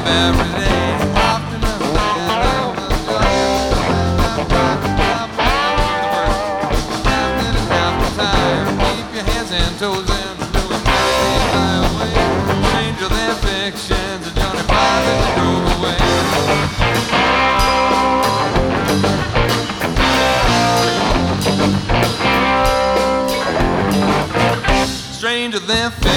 every day. Often I stand up and half the time. Keep your hands and toes in, doing anything my way. Stranger than fictions, Johnny Five as he drove away. Stranger than fictions.